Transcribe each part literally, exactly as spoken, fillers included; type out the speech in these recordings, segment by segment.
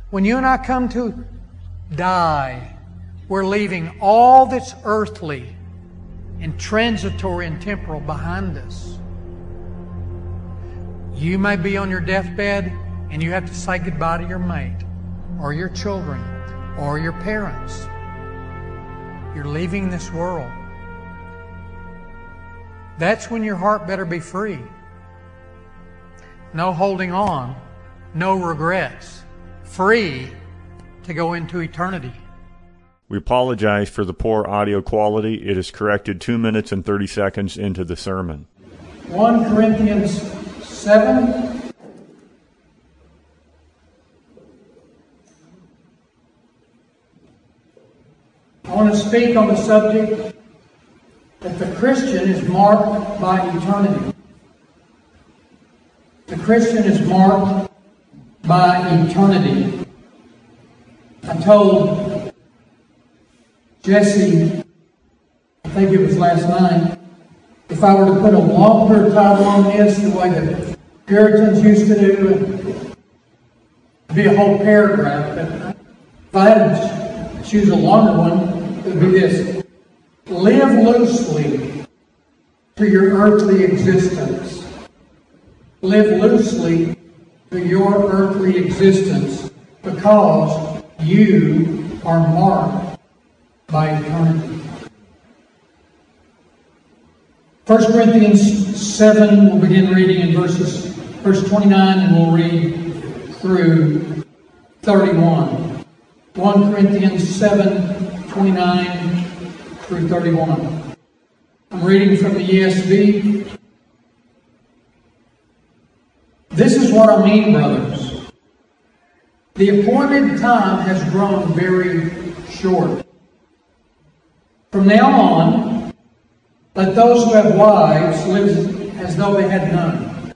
When you and I come to die, we're leaving all that's earthly and transitory and temporal behind us. You may be on your deathbed and you have to say goodbye to your mate or your children or your parents. You're leaving this world. That's when your heart better be free. No holding on, no regrets. Free to go into eternity. We apologize for the poor audio quality. It is corrected two minutes and thirty seconds into the sermon. First Corinthians seven. I want to speak on the subject that the Christian is marked by eternity. The Christian is marked by eternity. I told Jesse, I think it was last night, if I were to put a longer title on this, the way the Puritans used to do, it'd be a whole paragraph. But if I had to choose a longer one, it would be this: live loosely to your earthly existence. Live loosely to your earthly existence because you are marked by eternity. First Corinthians seven, we'll begin reading in verses, verse twenty-nine, and we'll read through thirty-one. First Corinthians seven, twenty-nine through thirty-one. I'm reading from the E S V. This is what I mean, brothers. The appointed time has grown very short. From now on, let those who have wives live as though they had none.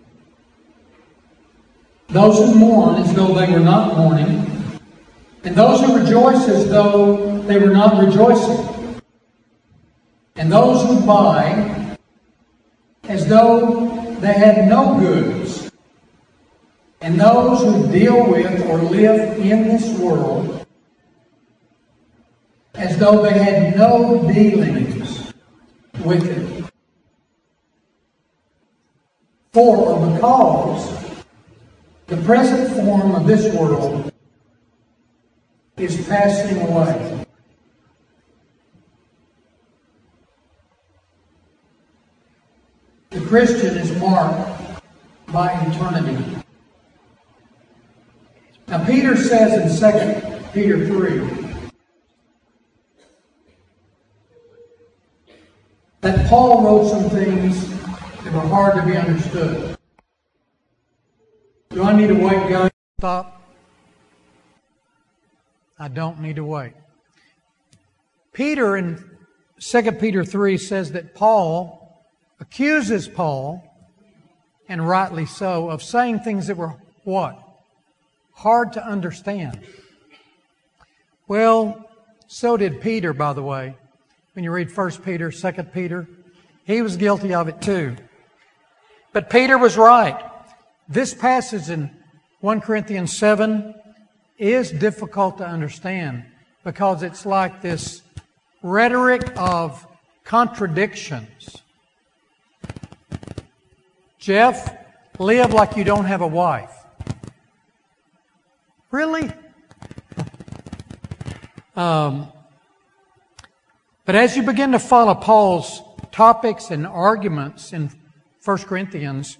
Those who mourn as though they were not mourning, and those who rejoice as though they were not rejoicing, and those who buy as though they had no goods, and those who deal with or live in this world as though they had no dealings with it. For or because the present form of this world is passing away. The Christian is marked by eternity. Now Peter says in Second Peter three that Paul wrote some things that were hard to be understood. Do I need to wait, guys? Stop. I don't need to wait. Peter in Second Peter three says that Paul accuses Paul, and rightly so, of saying things that were what? Hard to understand. Well, so did Peter, by the way. When you read First Peter, Second Peter, he was guilty of it too. But Peter was right. This passage in First Corinthians seven is difficult to understand because it's like this rhetoric of contradictions. Jeff, live like you don't have a wife. Really? Um, but as you begin to follow Paul's topics and arguments in First Corinthians,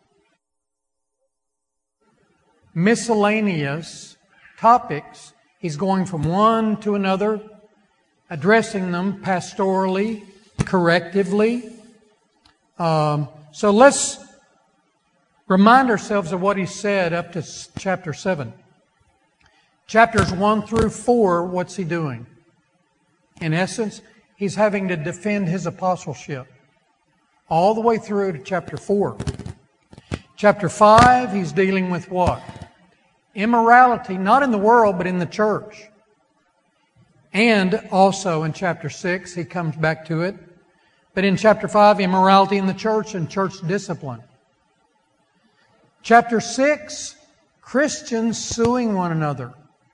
miscellaneous topics, he's going from one to another, addressing them pastorally, correctively. Um, so let's remind ourselves of what he said up to chapter seven. Chapters one through four, what's he doing? In essence, he's having to defend his apostleship. All the way through to chapter four. Chapter five, he's dealing with what? Immorality, not in the world, but in the church. And also in chapter six, he comes back to it. But in chapter five, immorality in the church and church discipline. Chapter six, Christians suing one another.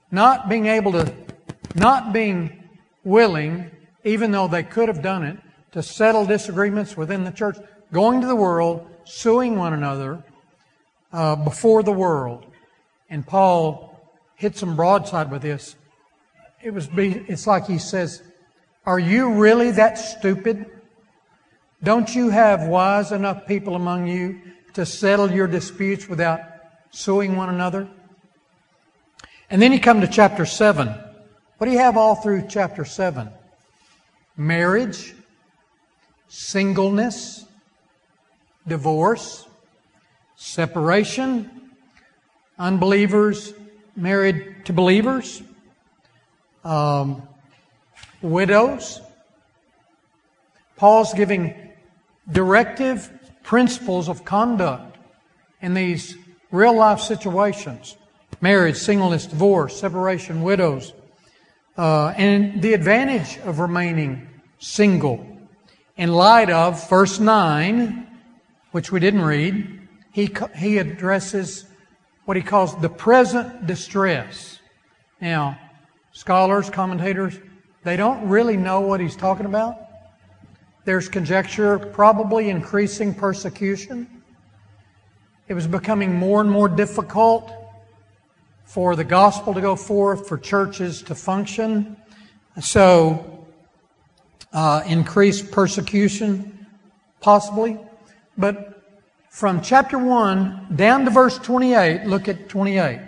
not being able to, not being willing, even though they could have done it, to settle disagreements within the church, going to the world, suing one another uh, before the world. And Paul hits them broadside with this. It was, it's like he says, are you really that stupid? Don't you have wise enough people among you to settle your disputes without suing one another? And then you come to chapter seven. What do you have all through chapter seven? Marriage, singleness, divorce, separation, unbelievers married to believers, um, widows. Paul's giving directive principles of conduct in these real life situations. Marriage, singleness, divorce, separation, widows. Uh, and the advantage of remaining single. In light of verse nine, which we didn't read, he, he addresses what he calls the present distress. Now, scholars, commentators, they don't really know what he's talking about. There's conjecture, probably increasing persecution. It was becoming more and more difficult for the gospel to go forth, for churches to function. So, uh, increased persecution, possibly. But from chapter one down to verse twenty-eight, look at twenty-eight.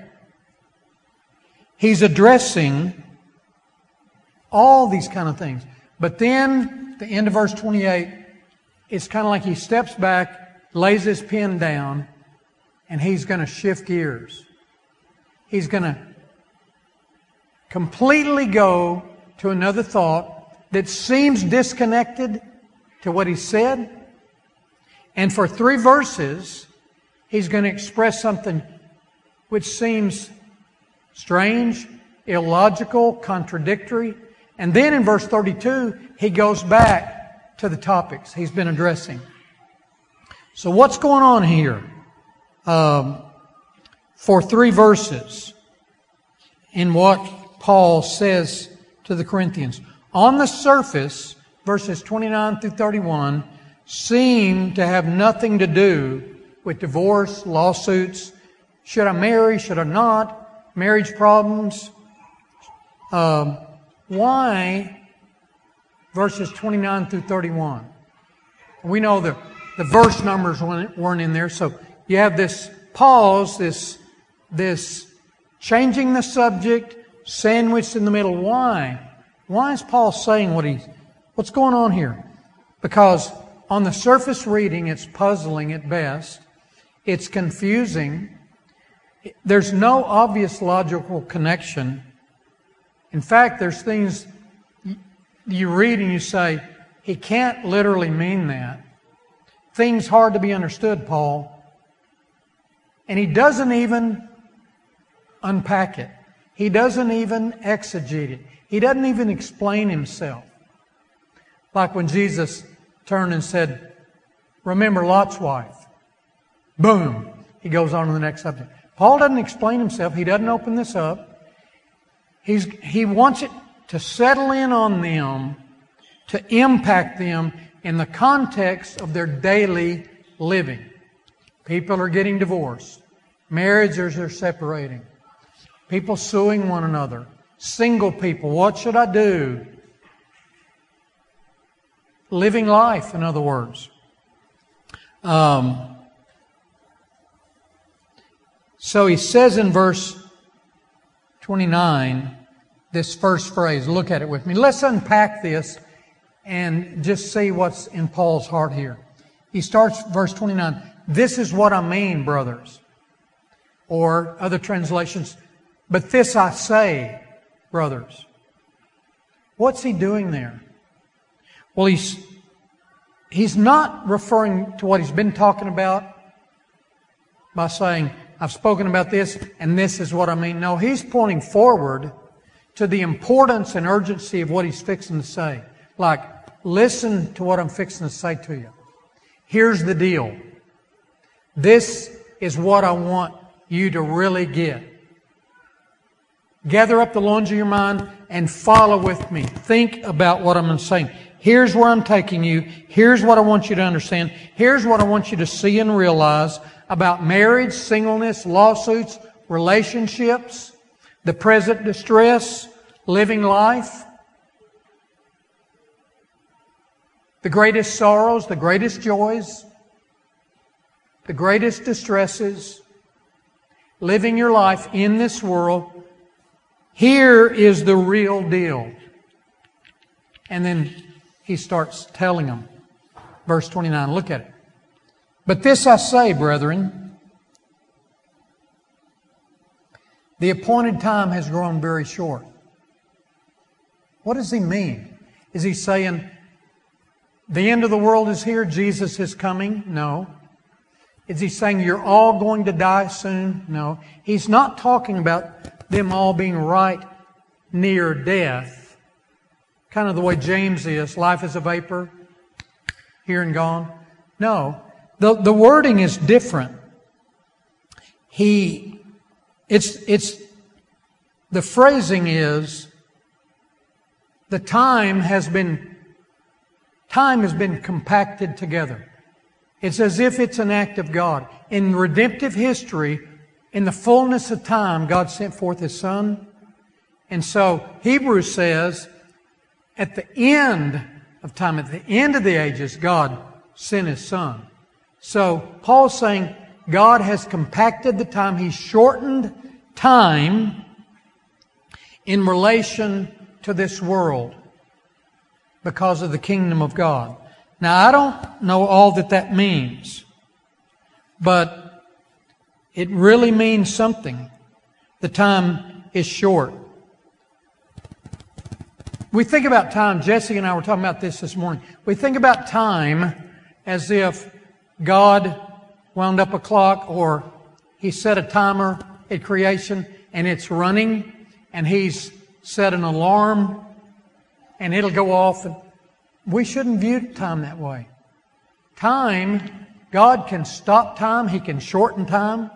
He's addressing all these kind of things. But then, the end of verse twenty-eight, it's kind of like he steps back, lays his pen down, and he's going to shift gears. He's going to completely go to another thought that seems disconnected to what he said. And for three verses, he's going to express something which seems strange, illogical, contradictory. And then in verse thirty-two, he goes back to the topics he's been addressing. So what's going on here? Um, for three verses in what Paul says to the Corinthians. On the surface, verses twenty-nine through thirty-one seem to have nothing to do with divorce, lawsuits. Should I marry? Should I not? Marriage problems. Um, why verses twenty-nine through thirty-one? We know the, the verse numbers weren't in there, so you have this pause, this, this changing the subject, sandwiched in the middle. Why? Why is Paul saying what he's, what's going on here? Because on the surface reading, it's puzzling at best. It's confusing. There's no obvious logical connection. In fact, there's things you read and you say, he can't literally mean that. Things hard to be understood, Paul. And he doesn't even unpack it. He doesn't even exegete it. He doesn't even explain himself. Like when Jesus turned and said, remember Lot's wife. Boom. He goes on to the next subject. Paul doesn't explain himself. He doesn't open this up. He's, he wants it to settle in on them, to impact them in the context of their daily living. People are getting divorced. Marriages are separating. People suing one another. Single people, what should I do? Living life, in other words. Um, so he says in verse twenty-nine, this first phrase, look at it with me. Let's unpack this and just see what's in Paul's heart here. He starts verse twenty-nine. This is what I mean, brothers. Or other translations, but this I say, brothers. What's he doing there? Well, he's, he's not referring to what he's been talking about by saying, I've spoken about this and this is what I mean. No, he's pointing forward to the importance and urgency of what he's fixing to say. Like, listen to what I'm fixing to say to you. Here's the deal. This is what I want you to really get. gather up the loins of your mind and follow with me. Think about what I'm saying. Here's where I'm taking you. Here's what I want you to understand. Here's what I want you to see and realize about marriage, singleness, lawsuits, relationships, the present distress, living life, the greatest sorrows, the greatest joys, the greatest distresses, living your life in this world. Here is the real deal. And then he starts telling them. Verse twenty-nine, look at it. But this I say, brethren, the appointed time has grown very short. What does he mean? Is he saying the end of the world is here, Jesus is coming? No. Is he saying you're all going to die soon? No. He's not talking about them all being right near death. Kind of the way James is. Life is a vapor, here and gone. No. The, the wording is different. He, it's, it's, the phrasing is, the time has been, time has been compacted together. It's as if it's an act of God. In redemptive history, in the fullness of time, God sent forth His Son. And so, Hebrews says, at the end of time, at the end of the ages, God sent His Son. So, Paul's saying, God has compacted the time. He's shortened time in relation to this world because of the kingdom of God. Now, I don't know all that that means, but it really means something. The time is short. We think about time, Jesse and I were talking about this this morning. We think about time as if God wound up a clock or He set a timer at creation and it's running and He's set an alarm and it'll go off. And we shouldn't view time that way. Time, God can stop time. He can shorten time.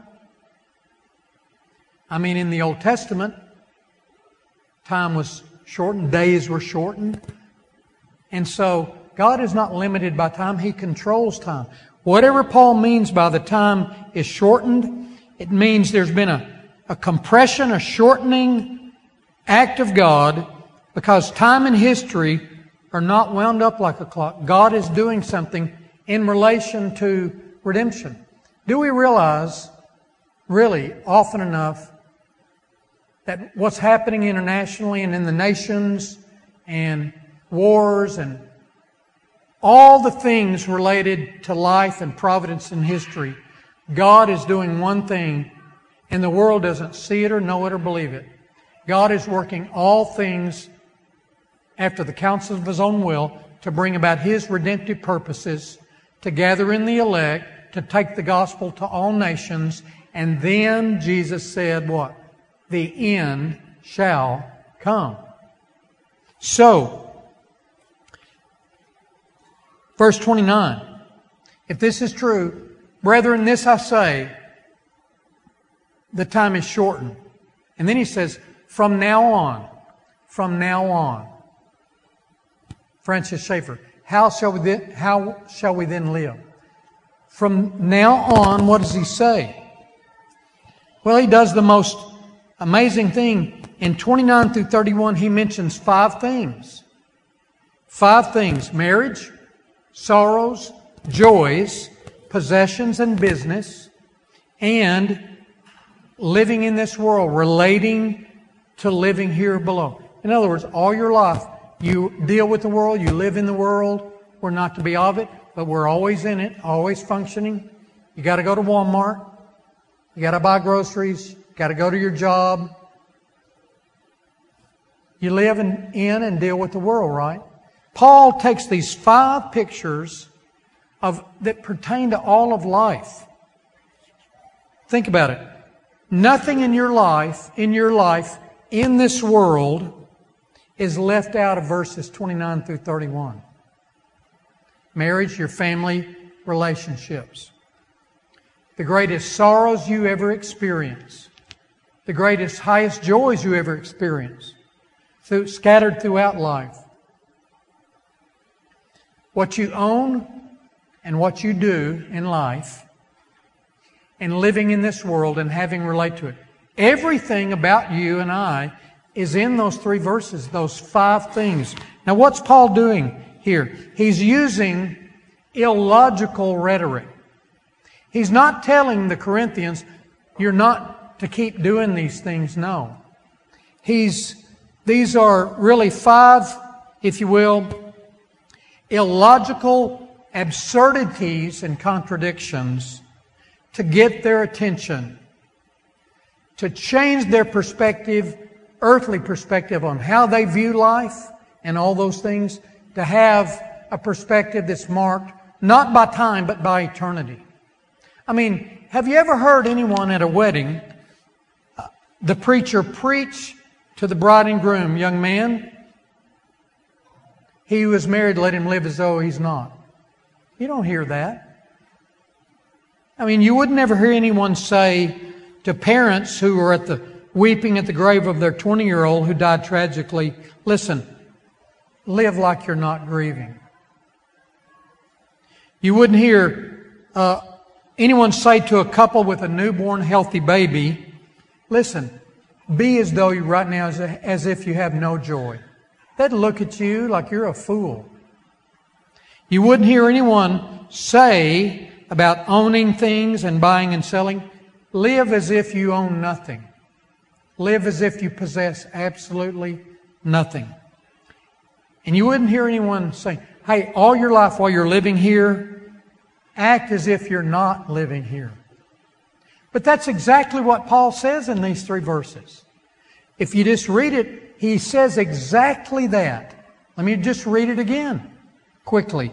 I mean, in the Old Testament, time was shortened. Days were shortened. And so, God is not limited by time. He controls time. Whatever Paul means by the time is shortened, it means there's been a, a compression, a shortening act of God because time and history are not wound up like a clock. God is doing something in relation to redemption. Do we realize, really, often enough, that what's happening internationally and in the nations and wars and all the things related to life and providence and history, God is doing one thing and the world doesn't see it or know it or believe it. God is working all things after the counsel of His own will to bring about His redemptive purposes, to gather in the elect, to take the gospel to all nations, and then Jesus said what? The end shall come. So, verse twenty-nine, if this is true, brethren, this I say, the time is shortened. And then he says, from now on, from now on. Francis Schaeffer, how shall we then, how shall we then live? From now on, what does he say? Well, he does the most amazing thing. In twenty-nine through thirty-one, he mentions five things. Five things. Marriage, sorrows, joys, possessions and business, and living in this world, relating to living here below. In other words, all your life, you deal with the world, you live in the world. We're not to be of it, but we're always in it, always functioning. You got to go to Walmart. You got to buy groceries. You got to go to your job. You live in, in and deal with the world, right? Paul takes these five pictures of that pertain to all of life. Think about it. Nothing in your life, in your life, in this world, is left out of verses twenty-nine through thirty-one. Marriage, your family, relationships. The greatest sorrows you ever experience. the greatest, highest joys you ever experience, through, scattered throughout life. What you own and what you do in life, and living in this world and having relate to it. Everything about you and I is in those three verses, those five things. Now what's Paul doing here? He's using illogical rhetoric. He's not telling the Corinthians, you're not to keep doing these things. No. He's, these are really five, if you will, illogical absurdities and contradictions to get their attention, to change their perspective, earthly perspective on how they view life and all those things, to have a perspective that's marked not by time but by eternity. I mean, have you ever heard anyone at a wedding, uh, the preacher preach to the bride and groom, young man, he who is married, let him live as though he's not. You don't hear that. I mean, you would never hear anyone say to parents who are at the weeping at the grave of their twenty-year-old who died tragically, listen, live like you're not grieving. You wouldn't hear uh, anyone say to a couple with a newborn healthy baby, listen, be as though you right now as, as if you have no joy. They'd look at you like you're a fool. You wouldn't hear anyone say about owning things and buying and selling, live as if you own nothing. Live as if you possess absolutely nothing. And you wouldn't hear anyone say, hey, all your life while you're living here, act as if you're not living here. But that's exactly what Paul says in these three verses. If you just read it, he says exactly that. Let me just read it again, quickly.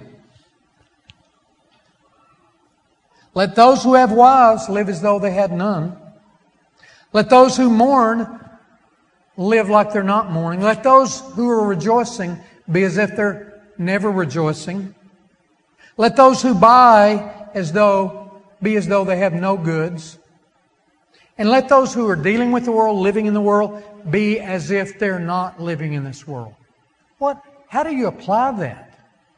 Let those who have wives live as though they had none. Let those who mourn live like they're not mourning. Let those who are rejoicing be as if they're never rejoicing. Let those who buy as though be as though they have no goods. And let those who are dealing with the world, living in the world, be as if they're not living in this world. What? How do you apply that?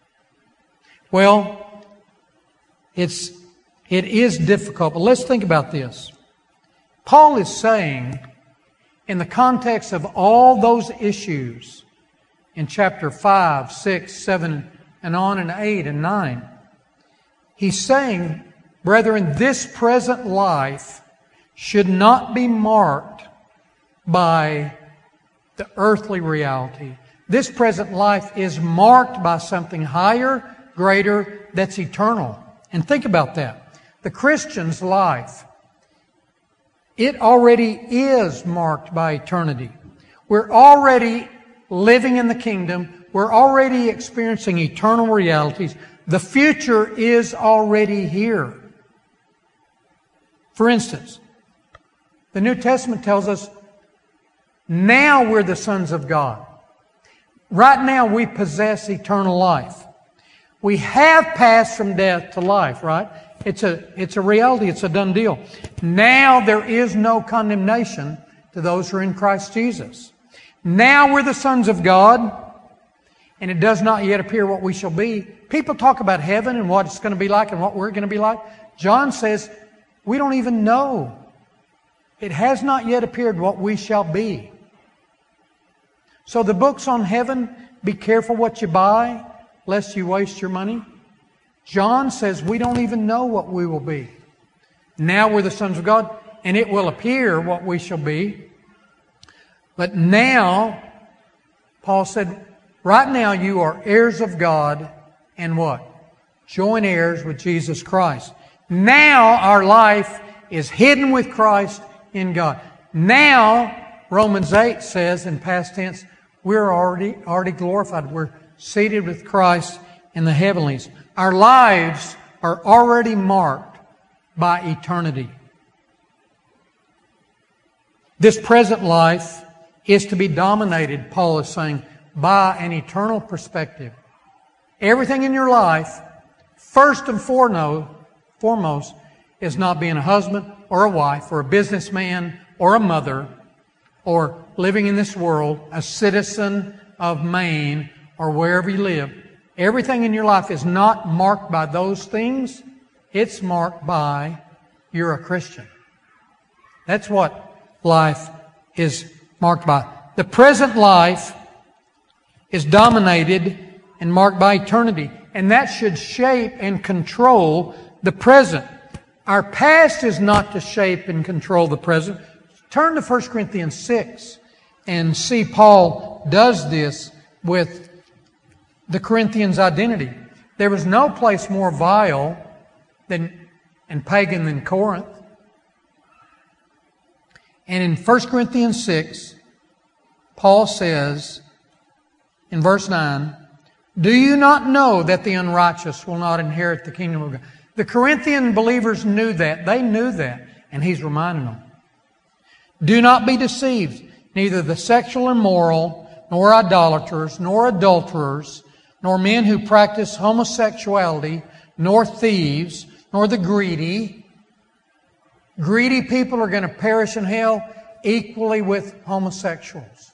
Well, it's it is difficult, but let's think about this. Paul is saying, in the context of all those issues in chapter five, six, seven, and on, and eight, and nine, he's saying, brethren, this present life should not be marked by the earthly reality. This present life is marked by something higher, greater, that's eternal. And think about that. The Christian's life, it already is marked by eternity. We're already living in the kingdom. We're already experiencing eternal realities. The future is already here. For instance, the New Testament tells us, now we're the sons of God. Right now we possess eternal life. We have passed from death to life, right? It's a, it's a reality. It's a done deal. Now there is no condemnation to those who are in Christ Jesus. Now we're the sons of God, and it does not yet appear what we shall be. People talk about heaven and what it's going to be like and what we're going to be like. John says, we don't even know. It has not yet appeared what we shall be. So the books on heaven, be careful what you buy, lest you waste your money. John says we don't even know what we will be. Now we're the sons of God, and it will appear what we shall be. But now, Paul said, right now you are heirs of God, and what? Joint heirs with Jesus Christ. Now our life is hidden with Christ in God. Now, Romans eight says in past tense, we're already, already glorified. We're seated with Christ in the heavenlies. Our lives are already marked by eternity. This present life is to be dominated, Paul is saying, by an eternal perspective. Everything in your life, first and foremost, is not being a husband or a wife or a businessman or a mother or living in this world, a citizen of Maine or wherever you live, everything in your life is not marked by those things. It's marked by you're a Christian. That's what life is marked by. The present life is dominated and marked by eternity. And that should shape and control the present. Our past is not to shape and control the present. Turn to First Corinthians six and see Paul does this with the Corinthians' identity. There was no place more vile than and pagan than Corinth. And in First Corinthians six, Paul says in verse nine, "Do you not know that the unrighteous will not inherit the kingdom of God?" The Corinthian believers knew that. They knew that. And he's reminding them. "Do not be deceived. Neither the sexual immoral, nor idolaters, nor adulterers, nor men who practice homosexuality, nor thieves, nor the greedy." Greedy people are going to perish in hell equally with homosexuals.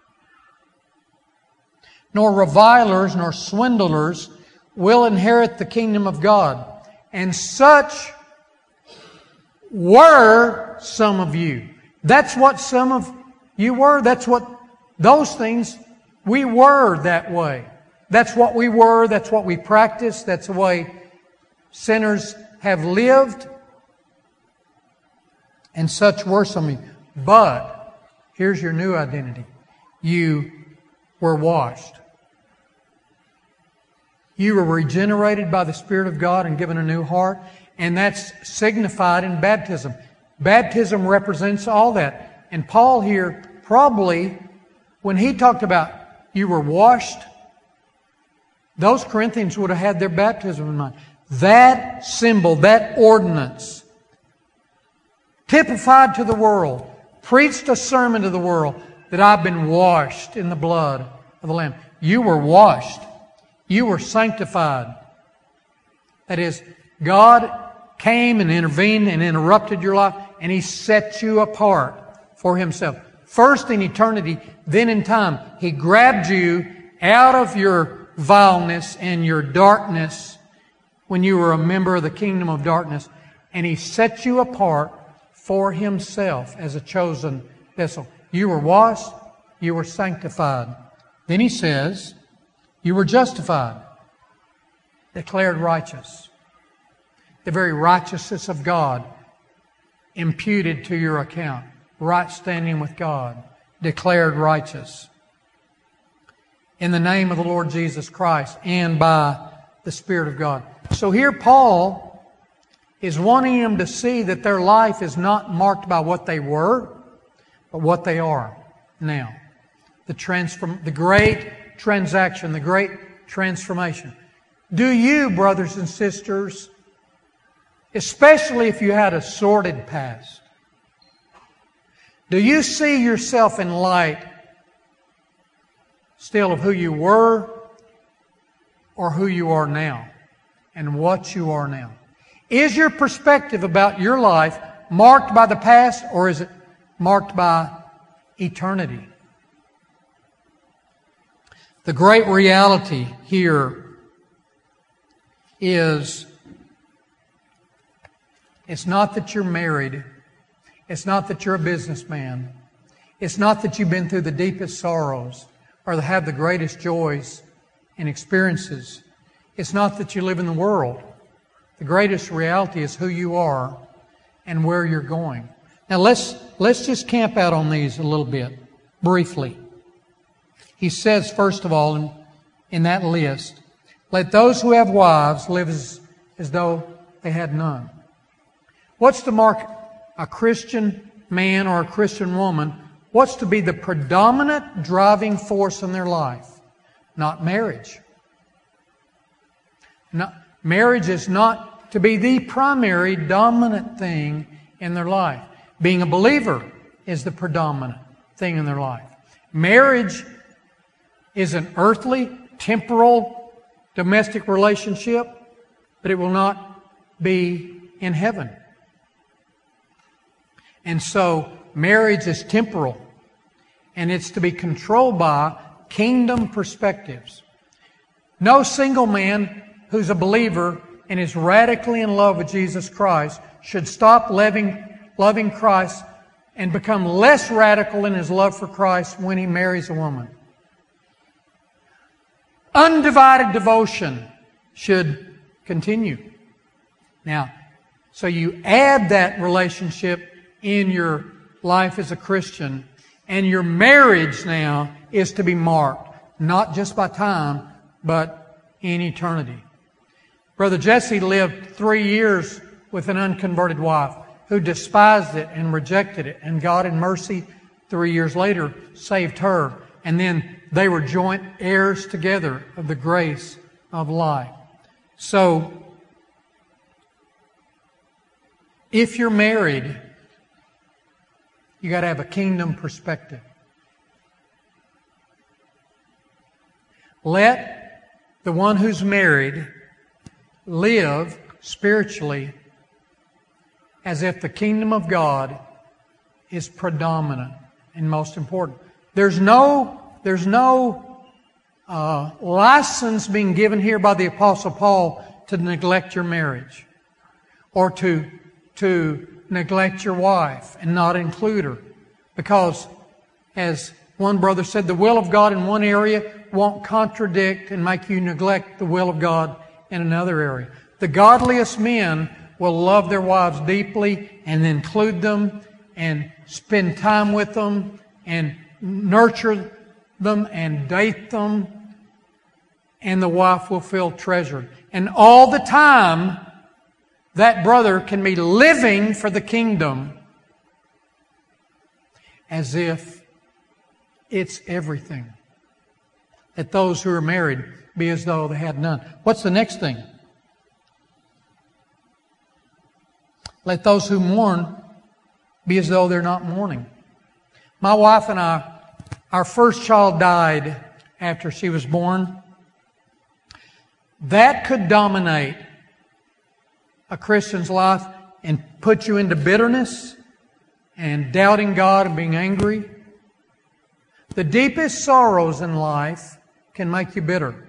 "Nor revilers, nor swindlers will inherit the kingdom of God. And such were some of you." That's what some of you were. That's what those things, we were that way. That's what we were. That's what we practiced. That's the way sinners have lived. And such were some of you. But here's your new identity. You were washed. You were regenerated by the Spirit of God and given a new heart. And that's signified in baptism. Baptism represents all that. And Paul here, probably, when he talked about you were washed, those Corinthians would have had their baptism in mind. That symbol, that ordinance, typified to the world, preached a sermon to the world that I've been washed in the blood of the Lamb. You were washed. You were sanctified. That is, God came and intervened and interrupted your life, and He set you apart for Himself. First in eternity, then in time. He grabbed you out of your vileness and your darkness when you were a member of the kingdom of darkness, and He set you apart for Himself as a chosen vessel. You were washed, you were sanctified. Then He says, you were justified, declared righteous. The very righteousness of God imputed to your account. Right standing with God, declared righteous. In the name of the Lord Jesus Christ and by the Spirit of God. So here Paul is wanting them to see that their life is not marked by what they were, but what they are now. The transform, the great transaction, the great transformation. Do you, brothers and sisters, especially if you had a sordid past, do you see yourself in light still of who you were or who you are now and what you are now? Is your perspective about your life marked by the past, or is it marked by eternity? The great reality here is it's not that you're married. It's not that you're a businessman. It's not that you've been through the deepest sorrows or have the greatest joys and experiences. It's not that you live in the world. The greatest reality is who you are and where you're going. Now let's let's just camp out on these a little bit, briefly. He says, first of all, in, in that list, let those who have wives live as, as though they had none. What's to mark a Christian man or a Christian woman? What's to be the predominant driving force in their life? Not marriage. Not, marriage is not to be the primary dominant thing in their life. Being a believer is the predominant thing in their life. Marriage is an earthly, temporal, domestic relationship, but it will not be in heaven. And so marriage is temporal, and it's to be controlled by kingdom perspectives. No single man who's a believer and is radically in love with Jesus Christ should stop loving, loving Christ and become less radical in his love for Christ when he marries a woman. Undivided devotion should continue. Now, so you add that relationship in your life as a Christian, and your marriage now is to be marked, not just by time, but in eternity. Brother Jesse lived three years with an unconverted wife who despised it and rejected it, and God in mercy, three years later, saved her. And then they were joint heirs together of the grace of life. So, if you're married, you got to have a kingdom perspective. Let the one who's married live spiritually as if the kingdom of God is predominant and most important. There's no, there's no uh, license being given here by the Apostle Paul to neglect your marriage or to to neglect your wife and not include her. Because, as one brother said, the will of God in one area won't contradict and make you neglect the will of God in another area. The godliest men will love their wives deeply and include them and spend time with them and nurture them and date them, and the wife will feel treasured. And all the time, that brother can be living for the kingdom as if it's everything. Let those who are married be as though they had none. What's the next thing? Let those who mourn be as though they're not mourning. My wife and I, our first child died after she was born. That could dominate a Christian's life and put you into bitterness and doubting God and being angry. The deepest sorrows in life can make you bitter.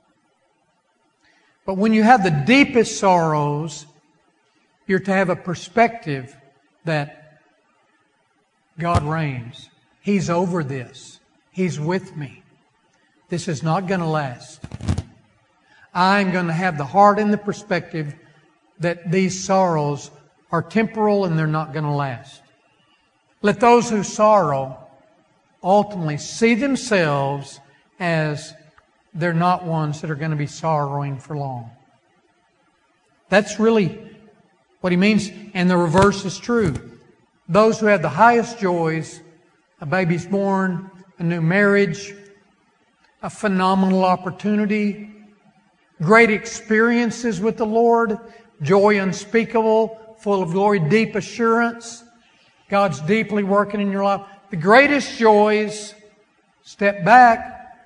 But when you have the deepest sorrows, you're to have a perspective that God reigns. He's over this. He's with me. This is not going to last. I'm going to have the heart and the perspective that these sorrows are temporal and they're not going to last. Let those who sorrow ultimately see themselves as they're not ones that are going to be sorrowing for long. That's really what he means, and the reverse is true. Those who have the highest joys, a baby's born, a new marriage, a phenomenal opportunity, great experiences with the Lord, joy unspeakable, full of glory, deep assurance. God's deeply working in your life. The greatest joys, step back,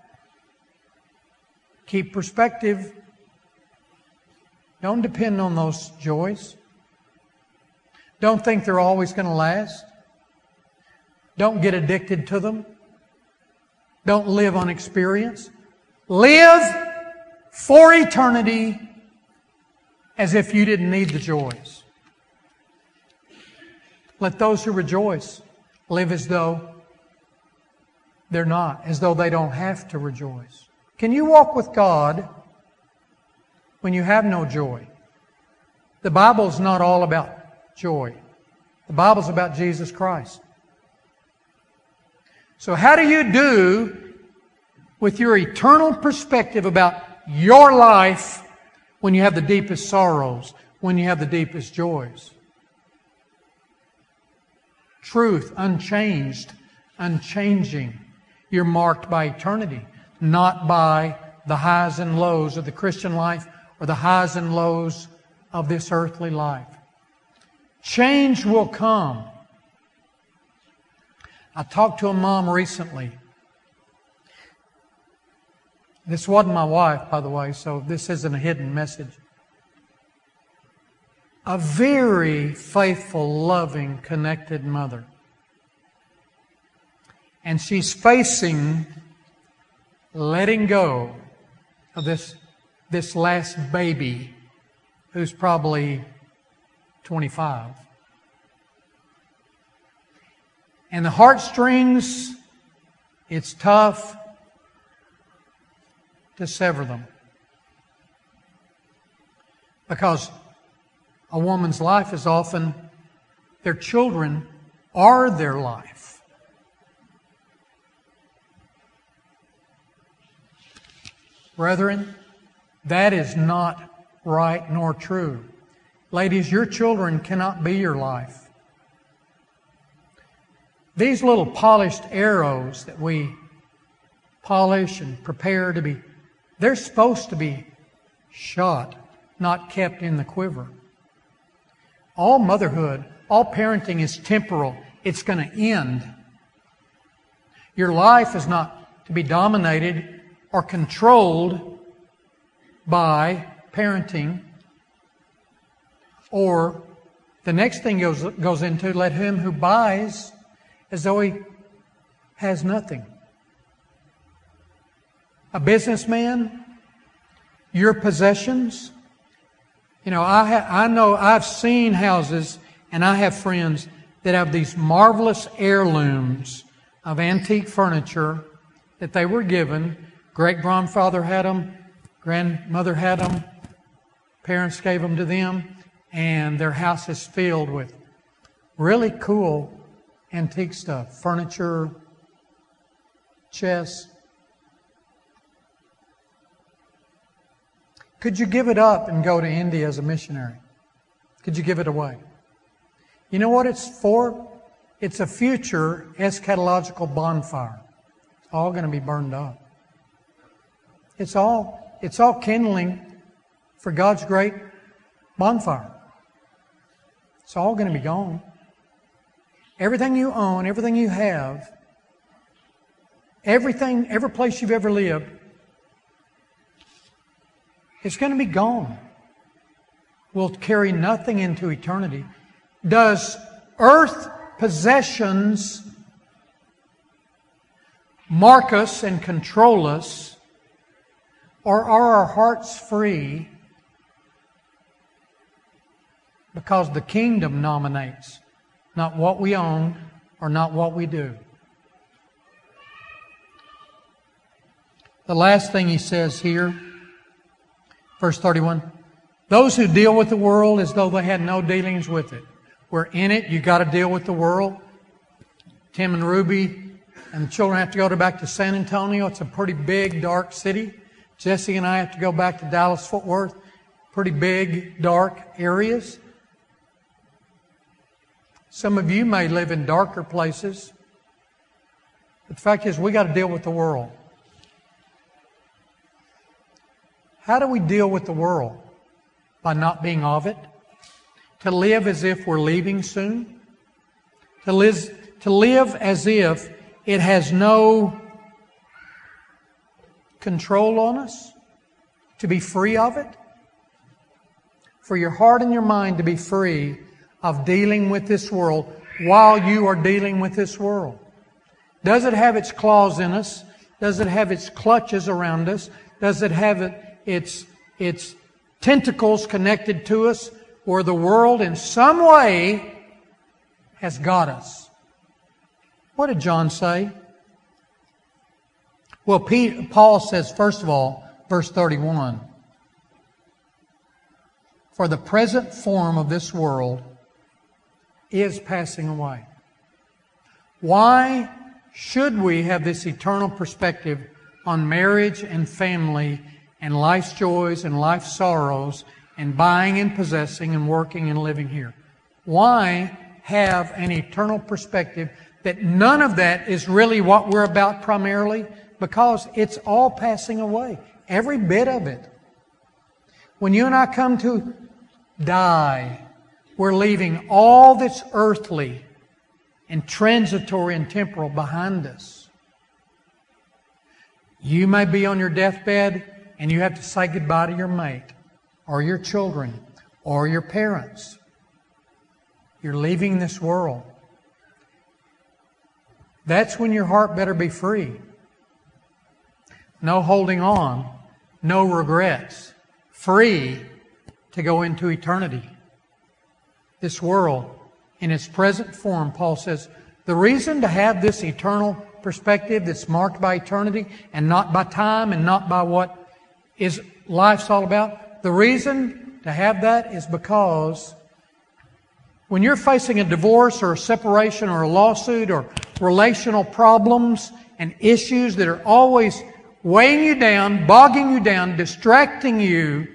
keep perspective. Don't depend on those joys. Don't think they're always going to last. Don't get addicted to them. Don't live on experience. Live for eternity as if you didn't need the joys. Let those who rejoice live as though they're not, as though they don't have to rejoice. Can you walk with God when you have no joy? The Bible's not all about joy. The Bible's about Jesus Christ. So how do you do with your eternal perspective about your life when you have the deepest sorrows, when you have the deepest joys? Truth, unchanged, unchanging. You're marked by eternity, not by the highs and lows of the Christian life or the highs and lows of this earthly life. Change will come. I talked to a mom recently. This wasn't my wife, by the way, so this isn't a hidden message. A very faithful, loving, connected mother. And she's facing letting go of this, this last baby who's probably twenty-five. And the heartstrings, it's tough to sever them. Because a woman's life is often, their children are their life. Brethren, that is not right nor true. Ladies, your children cannot be your life. These little polished arrows that we polish and prepare to be, they're supposed to be shot, not kept in the quiver. All motherhood, all parenting is temporal. It's going to end. Your life is not to be dominated or controlled by parenting. Or the next thing goes, goes into, let him who buys as though he has nothing. A businessman, your possessions. You know, I ha- I know I've seen houses and I have friends that have these marvelous heirlooms of antique furniture that they were given. Great-grandfather had them, grandmother had them, parents gave them to them, and their house is filled with really cool antique stuff, furniture, chests. Could you give it up and go to India as a missionary? Could you give it away? You know what it's for? It's a future eschatological bonfire. It's all going to be burned up. It's all, it's all kindling for God's great bonfire. It's all going to be gone. Everything you own, everything you have, everything, every place you've ever lived, it's going to be gone. Will carry nothing into eternity. Does earth possessions mark us and control us, or are our hearts free because the kingdom nominates, not what we own or not what we do? The last thing he says here, verse thirty-one, those who deal with the world as though they had no dealings with it. We're in it, you got to deal with the world. Tim and Ruby and the children have to go to back to San Antonio. It's a pretty big, dark city. Jesse and I have to go back to Dallas, Fort Worth. Pretty big, dark areas. Some of you may live in darker places. But the fact is, we got to deal with the world. How do we deal with the world? By not being of it. To live as if we're leaving soon. To live, to live as if it has no control on us. To be free of it. For your heart and your mind to be free of dealing with this world while you are dealing with this world. Does it have its claws in us? Does it have its clutches around us? Does it have it, its, its tentacles connected to us where the world in some way has got us? What did John say? Well, Pete, Paul says, first of all, verse thirty-one, for the present form of this world is passing away. Why should we have this eternal perspective on marriage and family and life's joys and life's sorrows and buying and possessing and working and living here? Why have an eternal perspective that none of that is really what we're about primarily? Because it's all passing away. Every bit of it. When you and I come to die, we're leaving all that's earthly and transitory and temporal behind us. You may be on your deathbed and you have to say goodbye to your mate or your children or your parents. You're leaving this world. That's when your heart better be free. No holding on, no regrets. Free to go into eternity. This world, in its present form, Paul says, the reason to have this eternal perspective that's marked by eternity and not by time and not by what is life's all about, the reason to have that is because when you're facing a divorce or a separation or a lawsuit or relational problems and issues that are always weighing you down, bogging you down, distracting you,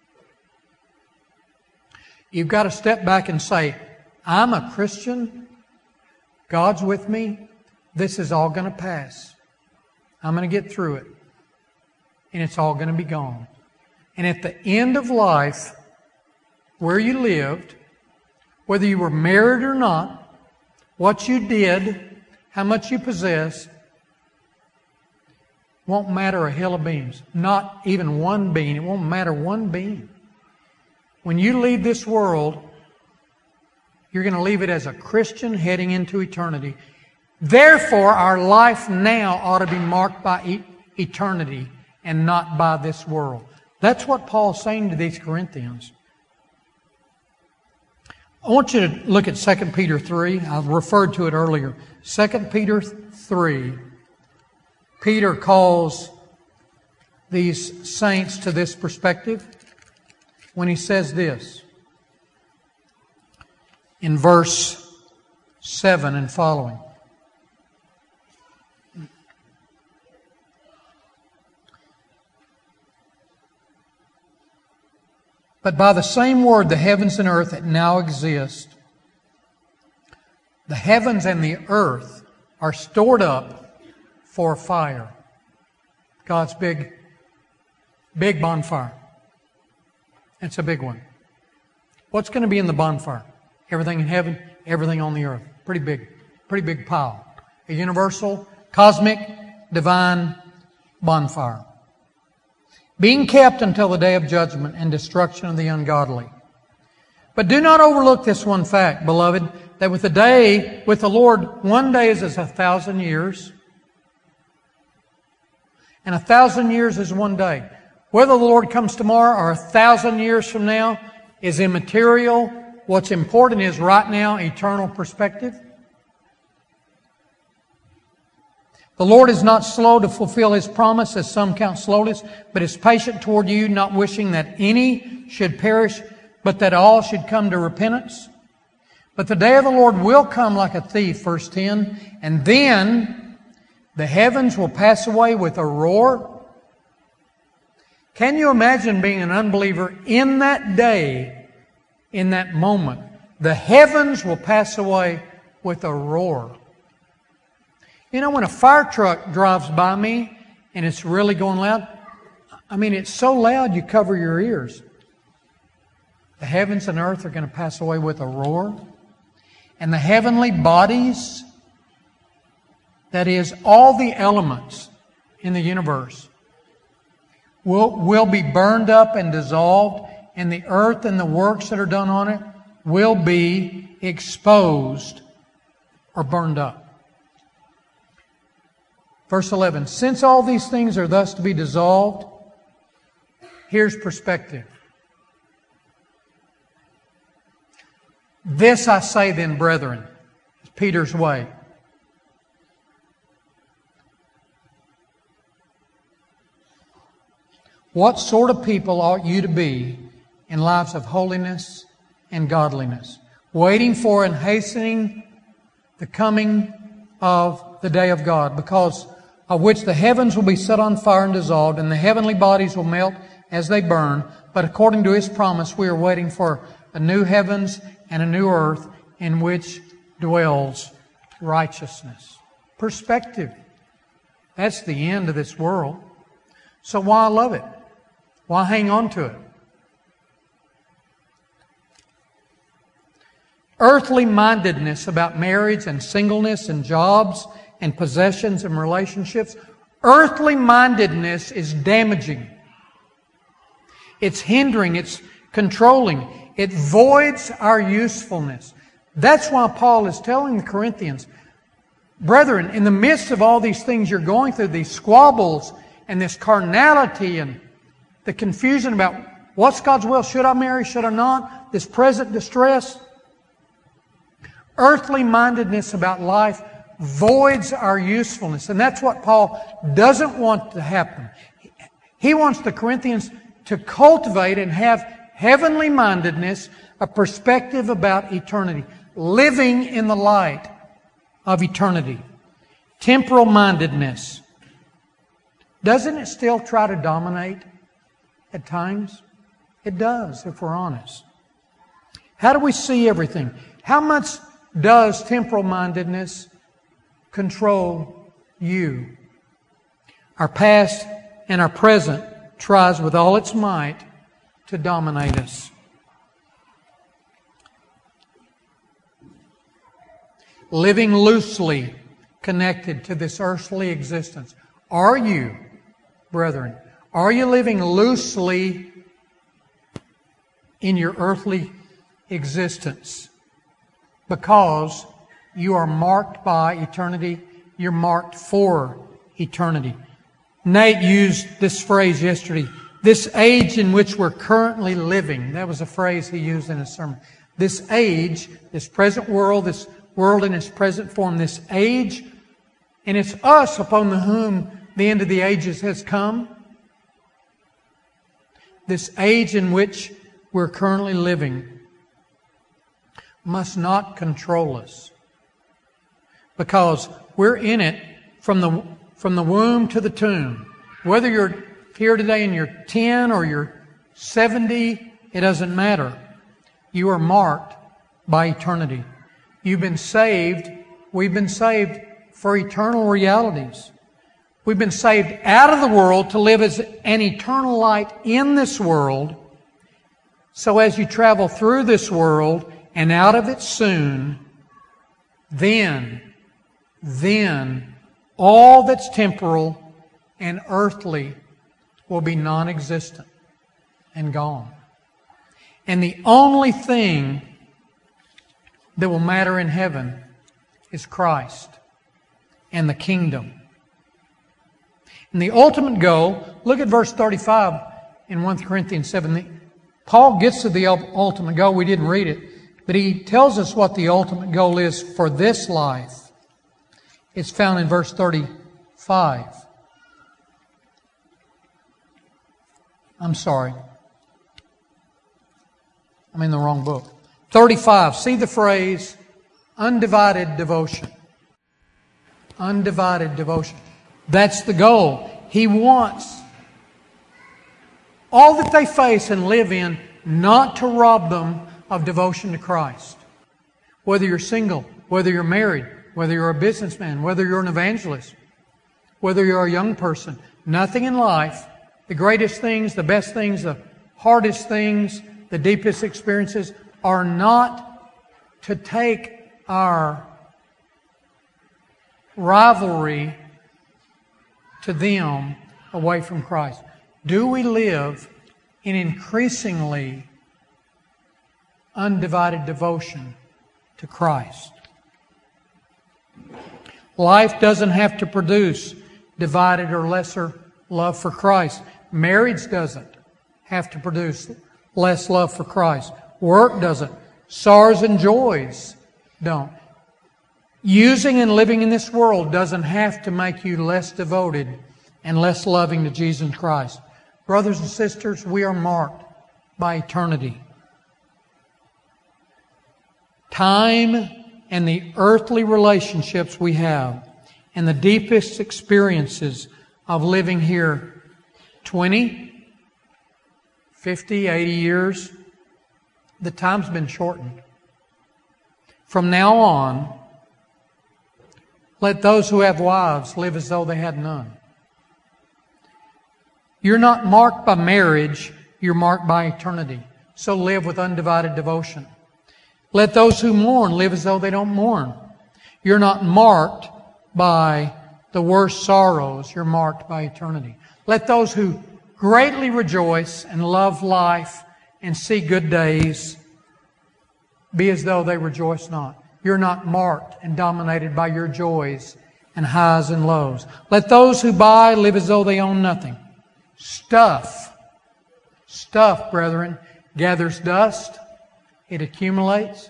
you've got to step back and say, I'm a Christian. God's with me. This is all going to pass. I'm going to get through it. And it's all going to be gone. And at the end of life, where you lived, whether you were married or not, what you did, how much you possessed, won't matter a hill of beans. Not even one bean. It won't matter one bean. When you leave this world, you're going to leave it as a Christian heading into eternity. Therefore, our life now ought to be marked by e- eternity and not by this world. That's what Paul's saying to these Corinthians. I want you to look at Second Peter three. I referred to it earlier. Second Peter three. Peter calls these saints to this perspective when he says this in verse seven and following. But by the same word, the heavens and earth that now exist, the heavens and the earth are stored up for fire. God's big, big bonfire. It's a big one. What's going to be in the bonfire? Everything in heaven, everything on the earth. Pretty big, pretty big pile. A universal, cosmic, divine bonfire. Being kept until the day of judgment and destruction of the ungodly. But do not overlook this one fact, beloved, that with the day, with the Lord, one day is as a thousand years, and a thousand years is one day. Whether the Lord comes tomorrow or a thousand years from now is immaterial. What's important is right now, eternal perspective. The Lord is not slow to fulfill His promise, as some count slowness, but is patient toward you, not wishing that any should perish, but that all should come to repentance. But the day of the Lord will come like a thief, verse ten, and then the heavens will pass away with a roar. Can you imagine being an unbeliever in that day, in that moment? The heavens will pass away with a roar. You know, when a fire truck drives by me and it's really going loud, I mean, it's so loud you cover your ears. The heavens and earth are going to pass away with a roar. And the heavenly bodies, that is, all the elements in the universe, will, will be burned up and dissolved, and the earth and the works that are done on it will be exposed or burned up. Verse eleven, since all these things are thus to be dissolved, here's perspective. This I say then, brethren, is Peter's way. What sort of people ought you to be in lives of holiness and godliness, waiting for and hastening the coming of the day of God, because of which the heavens will be set on fire and dissolved, and the heavenly bodies will melt as they burn. But according to His promise, we are waiting for a new heavens and a new earth in which dwells righteousness. Perspective. That's the end of this world. So why love it? Why hang on to it? Earthly mindedness about marriage and singleness and jobs and possessions and relationships. Earthly mindedness is damaging. It's hindering. It's controlling. It voids our usefulness. That's why Paul is telling the Corinthians, Brethren, in the midst of all these things you're going through, these squabbles and this carnality and the confusion about what's God's will, should I marry, should I not, this present distress, earthly mindedness about life voids our usefulness. And that's what Paul doesn't want to happen. He wants the Corinthians to cultivate and have heavenly mindedness, a perspective about eternity, living in the light of eternity. Temporal mindedness. Doesn't it still try to dominate at times? It does, if we're honest. How do we see everything? How much does temporal mindedness control you? Our past and our present tries with all its might to dominate us. Living loosely connected to this earthly existence. Are you, brethren, are you living loosely in your earthly existence? Because you are marked by eternity. You're marked for eternity. Nate used this phrase yesterday. This age in which we're currently living. That was a phrase he used in his sermon. This age, this present world, this world in its present form, this age, and it's us upon whom the end of the ages has come. This age in which we're currently living must not control us, because we're in it from the from the womb to the tomb. Whether you're here today and you're ten or you're seventy, it doesn't matter. You are marked by eternity. You've been saved. We've been saved for eternal realities. We've been saved out of the world to live as an eternal light in this world. So as you travel through this world and out of it soon, then, then all that's temporal and earthly will be non-existent and gone. And the only thing that will matter in heaven is Christ and the kingdom. And the ultimate goal, look at verse thirty-five in First Corinthians seven. Paul gets to the ultimate goal. We didn't read it, but he tells us what the ultimate goal is for this life. It's found in verse thirty-five. I'm sorry. I'm in the wrong book. thirty-five. See the phrase, undivided devotion. Undivided devotion. That's the goal. He wants all that they face and live in not to rob them of devotion to Christ. Whether you're single, whether you're married, whether you're a businessman, whether you're an evangelist, whether you're a young person, nothing in life, the greatest things, the best things, the hardest things, the deepest experiences are not to take our rivalry to them away from Christ. Do we live in increasingly undivided devotion to Christ? Life doesn't have to produce divided or lesser love for Christ. Marriage doesn't have to produce less love for Christ. Work doesn't. Sorrows and joys don't. Using and living in this world doesn't have to make you less devoted and less loving to Jesus Christ. Brothers and sisters, we are marked by eternity. Time and the earthly relationships we have and the deepest experiences of living here twenty, fifty, eighty years, the time's been shortened. From now on, let those who have wives live as though they had none. You're not marked by marriage, you're marked by eternity. So live with undivided devotion. Let those who mourn live as though they don't mourn. You're not marked by the worst sorrows, you're marked by eternity. Let those who greatly rejoice and love life and see good days be as though they rejoice not. you're not marked and dominated by your joys and highs and lows. Let those who buy live as though they own nothing. Stuff, stuff, brethren, gathers dust. It accumulates.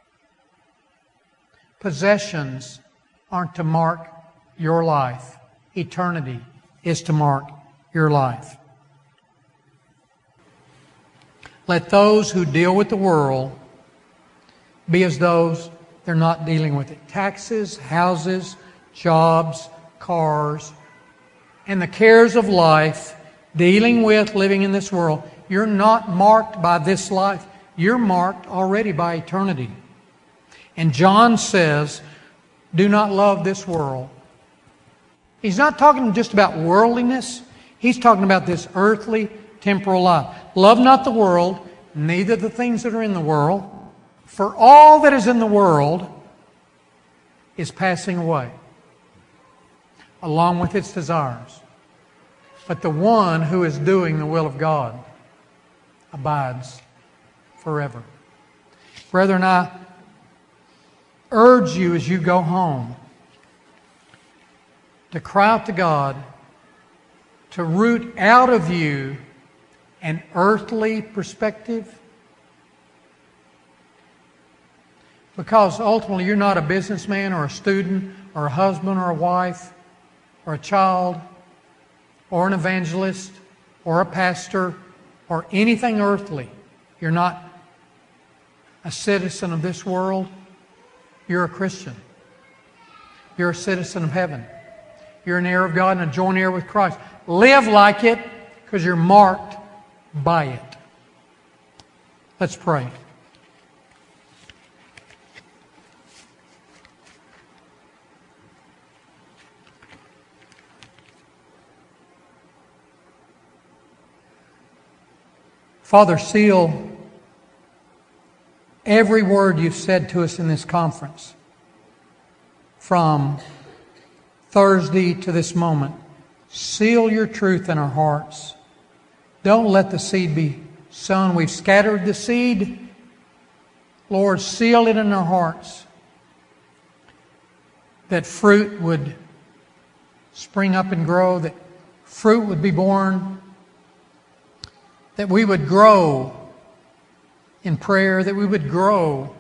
Possessions aren't to mark your life. Eternity is to mark your life. Let those who deal with the world be as those they're not dealing with it. Taxes, houses, jobs, cars, and the cares of life, dealing with, living in this world. You're not marked by this life. You're marked already by eternity. And John says, do not love this world. He's not talking just about worldliness. He's talking about this earthly, temporal life. Love not the world, neither the things that are in the world. For all that is in the world is passing away, along with its desires. But the one who is doing the will of God abides forever. Brethren, I urge you as you go home to cry out to God to root out of you an earthly perspective. Because ultimately you're not a businessman or a student or a husband or a wife or a child or an evangelist or a pastor or anything earthly. You're not a citizen of this world. You're a Christian. You're a citizen of heaven. You're an heir of God and a joint heir with Christ. Live like it because you're marked by it. Let's pray. Father, seal every word you've said to us in this conference from Thursday to this moment. Seal your truth in our hearts. Don't let the seed be sown. We've scattered the seed. Lord, seal it in our hearts that fruit would spring up and grow, that fruit would be born, that we would grow in prayer, that we would grow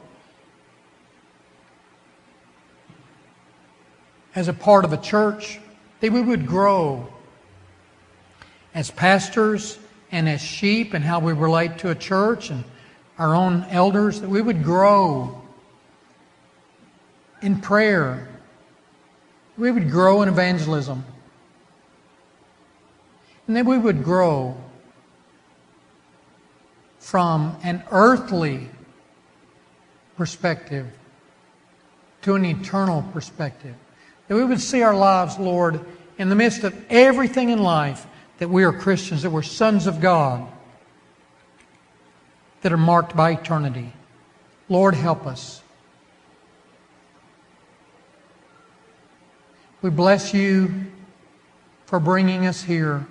as a part of a church, that we would grow as pastors and as sheep and how we relate to a church and our own elders, that we would grow in prayer. We would grow in evangelism. And that we would grow from an earthly perspective to an eternal perspective. That we would see our lives, Lord, in the midst of everything in life, that we are Christians, that we're sons of God, that are marked by eternity. Lord, help us. We bless you for bringing us here.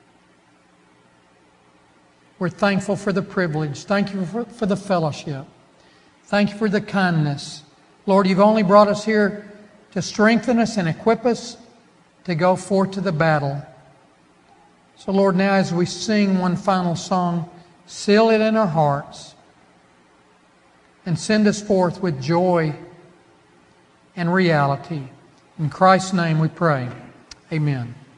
We're thankful for the privilege. Thank you for, for the fellowship. Thank you for the kindness. Lord, you've only brought us here to strengthen us and equip us to go forth to the battle. So, Lord, now as we sing one final song, seal it in our hearts and send us forth with joy and reality. In Christ's name we pray. Amen.